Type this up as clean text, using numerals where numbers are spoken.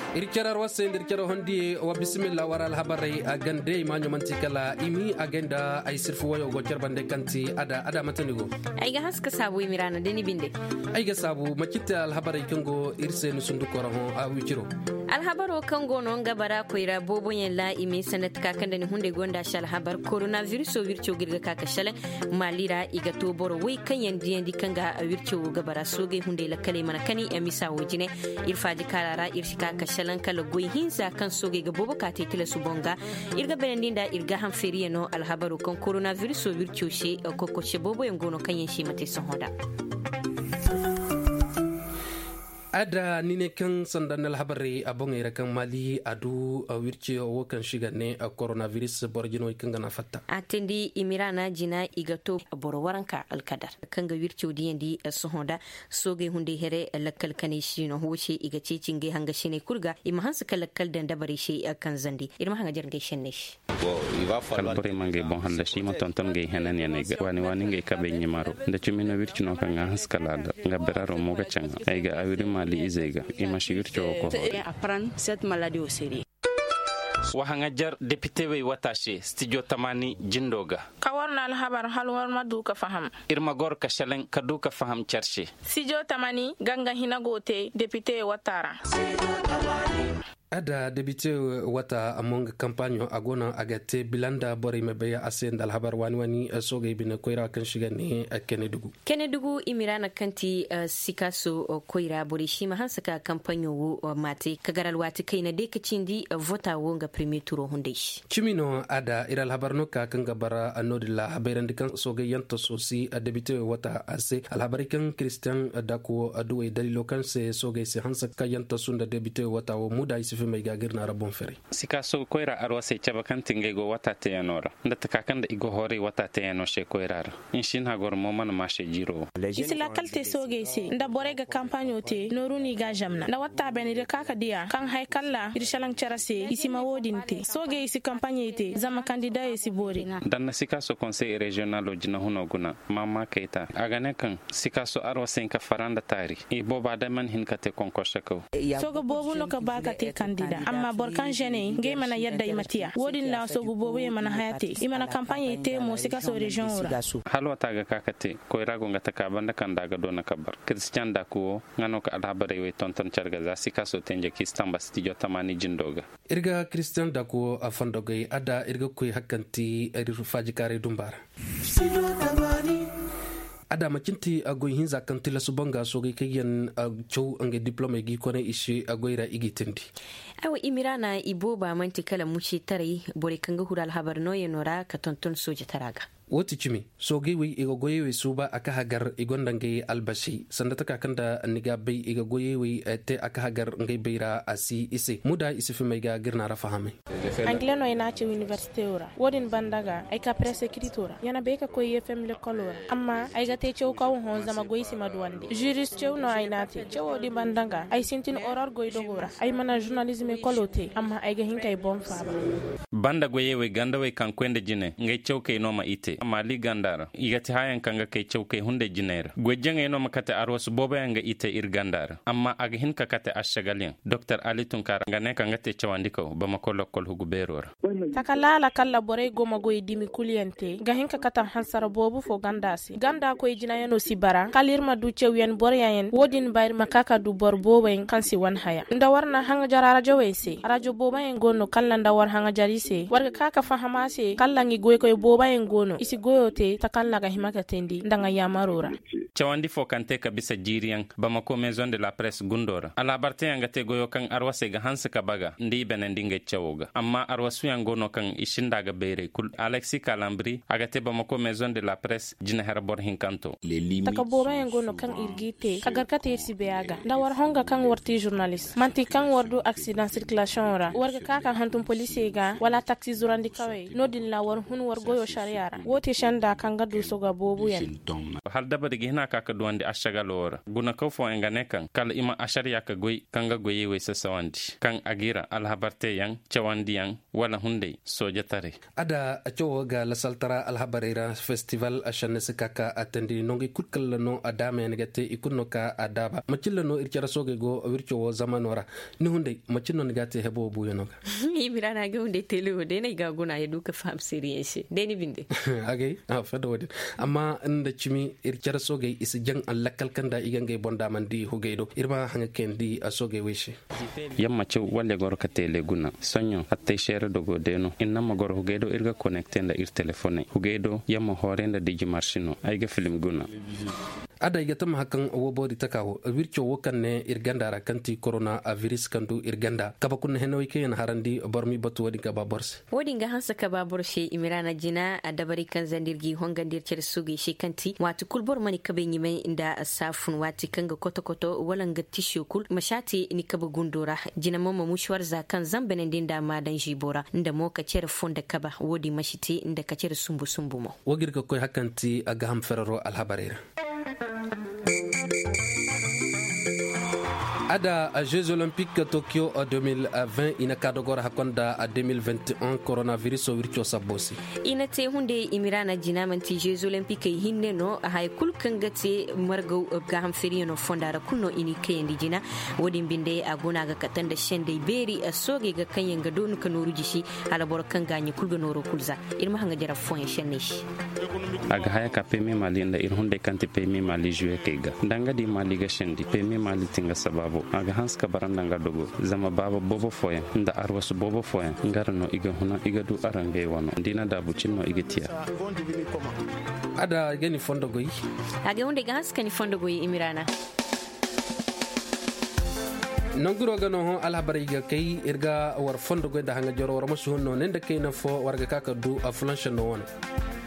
irkerar wase irkero hondi wa bismillah waral habarai agande manyo mantikala imi agenda ay sirfu wayo go cerbande kanti ada matanigo ay ga haska sabu imirana deni binde ay ga sabu makita al habarai kango irse nu sundu koraho a wiciro al habaro kango non gabara ko ira bobo yen la imi sanat ka kanda ni hunde gonda shal habar coronavirus o wircho girga ka shale malira iga to boro wi kanyen diendi kanga wircho gabara soge hunde la kale mana kani emisa wojine irfaji karara irshika ka shalan kala goy hinsa kan soge ga bobo ka te tila subonga irga benendinda irga han feriye no al habaro kan coronavirus o wircho she ko she bobo yen gono kanyen shi mate sonhoda ada nine kan sandan alhabari abong ira kan mali adu wirci o kan shiga ne coronavirus borjino kan gana fatta atendi imirana jina igato boro waranka alkadar kan ga wirci diendi sohonda soge hunde here lakkal kane shino hoce iga cecinge hanga shine kurga ima hansu kalakkal dan dabari shi kan zandi irma hanga jarnge shenne shi kalbore mange bon handa shi mo tonton ge hanan yana ga wani nge kabe nyimaro da cumino wirci no kan haskala ga beraro mo ga canga ay ga awiri mali izega imashigir choko apran cette maladie au série wahangajar député we watashe studio tamani jindoga kawarna al habar halwar madu ka faham irma gor ka shalen kadu ka faham charshe studio tamani ganga hinagote député watara ada debite wata among kampanyo agona agate bilanda bori mebeya asen dal habar wani soge bina koira kan shiga ne kenedugu imirana kanti sikaso koira bori shima hansaka kampanyo wo mate kagaral wati kaina de kacindi vota wonga premier tour hundish chimino ada iral habar no ka kan gabara anodilla haberandi kan soge yanto sosi debite wata ase al habarikan christian dako aduwe dalilo kan se soge se hansaka yanto sunda debite wata wo muda mai gagir na rabon fere sikaso koira arwa sai chaba kan tingego wata te yanora ndata kakanda igo hore wata te yano she koira inshin hagor moman ma she jiro isla kalte soge se nda borega campagne te noruni ga jamna nda wata beni de kaka dia kan hay kala irshalan charase isima wodinte soge isi campagne te zama candidat isi bore dan sikaso conseil régional ojina huno guna mama keita agane kan sikaso arwa sen ka faranda tari e boba da man hin kate konkoshako sogo bobu no ka baka te kandida amma borkan jene nge mana yadda imatiya wodin la so gubobo mana hayate imana campagne te mo sikaso region ora halwa taga kakate ko irago ngata ka banda kan daga dona kabar christian da ko ngano ka alhabare we tonton charga za sikaso tenje kistamba studio tamani jindoga irga christian da ko afandoge ada irga ko hakanti irifu fajikare dumbara ada makinti agoy hinza kan tila subanga sogi kayan chow ange diploma gi kone ishi agoyra igitendi awa imirana iboba manti kala mushi tare bore kanga hural habar no yenora ka tonton soje taraga woti chimi sogi wi igo goyewe suba aka hagar igondange albashi sandata kakanda niga bay igo goyewe te aka hagar ngai beira asi isi muda isi fi mega girna rafahame angleno ina ci université ora wodin bandaga ay ka presse écriture yana be ka ko yefem le color amma ay ga te cew kaw hon zama goyisi madwande juriste cew no ay nati cew di bandaga ay sintin orar goy dogora ay mana journalisme kolote amma ay ga hinkay bom faba banda goyewe gandawe kan kwende jine ngai cew ke no ma ite mali gandara igati hayan kanga kay chawke hunde jinera gwejjanga eno makate arwas boba nga ite ir gandara amma aga hin ka kate ashagalin dr ali tunkara ngane kanga te chawandiko bama kolokol hugu berora takala kala bore goma goy dimi kuliyante ga hin ka kata hansara bobu fo gandasi ganda ko jina yano sibara kalirma du chewyen bore yayen wodin bayr makaka du bor boba en kansi wan haya nda warna hanga jarara jawese radio boba en gonno kala nda war hanga jarise warga kaka fahamase kala ngi goy koy boba en gonno isi goyote takalla ga himaka tendi ndanga yamarora chawandi fo kante kabisa jiriyan bamako maison de la presse gundora ala barte yanga te goyo kan arwase ga hansa ka baga ndi benendi nge chawoga amma arwasu yango no kan ishinda ga bere kul alexi kalambri aga te bamako maison de la presse jina herbor hinkanto takabora yango no kan irgite kagarkate sibeaga ndawar honga kan warti journalist manti kan wardu accident circulation ora warga kaka hantum police ga wala taxi zurandi kawe nodin la war hun war goyo shariara wote shanda kanga du soga bobu yan hal daba de hina ka duwandi ashagalora guna ko fo nga nekan kala ima ashariya ka goy kanga goye we sawandi kan agira alhabarte yang chawandi yang wala hunde soja tare ada acho ga la saltara alhabarera festival ashane sikaka atandi nongi kutkal no adame negate ikunno ka adaba machilla no irchara soge go wircho zamanora ni hunde machinno negate hebo bu yonoga imirana ga hunde tele de ne ga guna yedu ka fam seriye de ni binde agay fado wadi amma inda chimi irchara soge isjang allakal kanda igange bonda mandi hugeido irma hanga kendi asoge wishi yamma chew walle gor ka tele guna sonyo atte shere dogo deno inna ma gor hugeido irga connecte nda ir telephone hugeido yamma horenda digi marshino ayga film guna ada yatam hakan wobodi takawo wircho wokanne irgandara kanti corona virus kandu irganda kaba kun henoy ken harandi bormi batu wadi ka baborse wodi nga hansa ka baborse imirana jina adabari kan zandirgi hongandir cer sugi shi kanti watu kulbor mani kabe nyime inda safun wati kanga koto walanga tishu kul mashati ni kaba gundura jina mama mushwar za kan zambene ndinda madan jibora nda mo ka cer fonda kaba wodi mashiti inda ka cer sumbu mo wogir ka koy hakanti aga ham ferro alhabarera ada a Jeux Olympiques Tokyo 2020 ina kadogora hakonda a 2021 coronavirus wircho sabosi ina te hunde imirana jinamanti Jeux Olympiques hinne no hay kulkangate margo gaham ferino fondara kuno ini kayendi jina wodi binde aguna ga katanda shende beri asoge ga kanyanga donu kanuru jishi ala bor kanganye kulgonoro kulza irma hanga jara fon sheneshi aga haya ka pemi mali nda ir hunde kanti pemi mali juwe kega ndanga di mali ga shendi pemi mali tinga sababu aga hanska baranda nga dogo zama baba bobo foyen nda arwasu bobo foyen ngarno iga huna iga du arange wano ndina dabu cinno iga tiya ada gani fondogo yi aga hunde ga hanska ni fondogo yi imirana nonguro gano ho alhabari ga kay irga war fondogo da hanga joro war musu no nenda kay na fo warga kaka du aflansha no wona